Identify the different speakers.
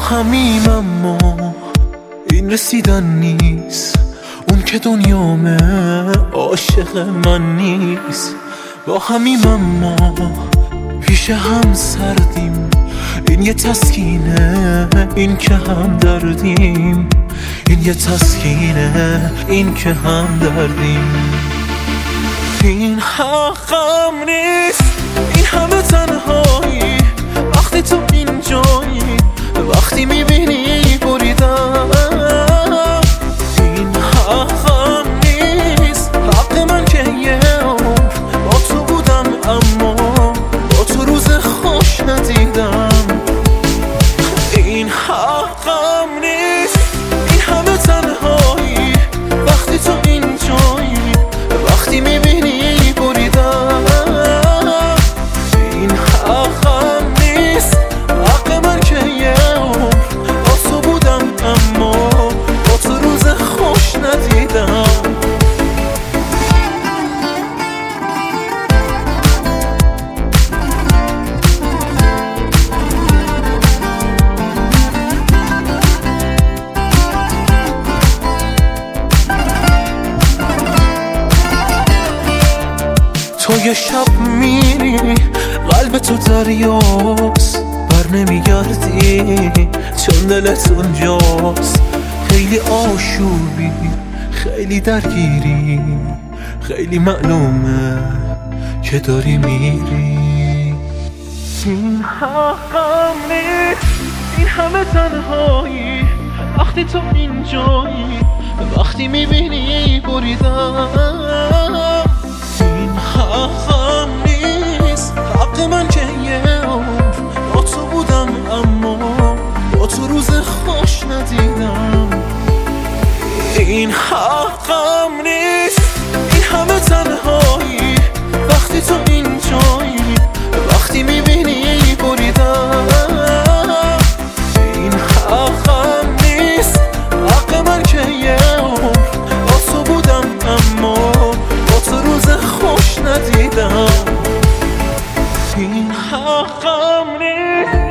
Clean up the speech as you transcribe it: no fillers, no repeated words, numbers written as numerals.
Speaker 1: همیم اما این رسیدن نیست، اون که دنیامه عاشق من نیست. با همیم اما پیش هم سردیم، این یه تسکینه، این که هم دردیم. این یه تسکینه، این که هم دردیم. این حقم نیست، این همه تنهایی، وقتی تو اینجایی، وقتی میبینی بریدم. این حقم نیست، حق من که یه عمر با تو بودم، اما با تو روز خوش ندیدم. این حقم نیست، این همه تنهایی، وقتی تو اینجایی، وقتی میبینی بریدم. این حقم نیست، حق من که یه عمر با تو بودم، اما با تو روز خوش ندیدم. تو یه شب میری، قلب تو دریاست، بر نمیگردی چون دلت اونجاست. خیلی آشوبی، خیلی درگیری، خیلی معلومه که داری میری. این حقم نیست، این همه تنهایی، وقتی تو اینجایی، وقتی میبینی بریدم. این حقم نیست، حق من که یه عمر با تو بودم، اما با تو روز خوش ندیدم. این حقم نیست، این همه تنهایی، وقتی تو اینجایی، وقتی میبینی بریدم. این حقم نیست، حق من که یه عمر با تو بودم، اما با تو روز خوش ندیدم. این حقم نیست.